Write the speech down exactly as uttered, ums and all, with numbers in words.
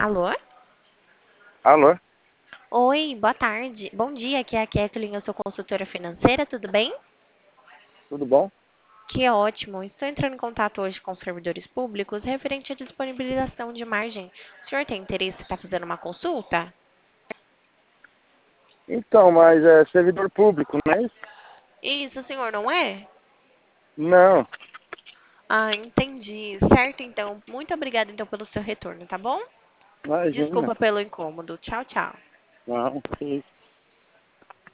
Alô? Alô? Oi, boa tarde. Bom dia, aqui é a Kathleen, eu sou consultora financeira, tudo bem? Tudo bom? Que ótimo. Estou entrando em contato hoje com os servidores públicos referente à disponibilização de margem. O senhor tem interesse em estar fazendo uma consulta? Então, mas é servidor público, não é isso? Isso, senhor, não é? Não, Ah, entendi. Certo, então. Muito obrigada, então, pelo seu retorno, tá bom? imagina. Desculpa pelo incômodo. Tchau, tchau. Não, que isso.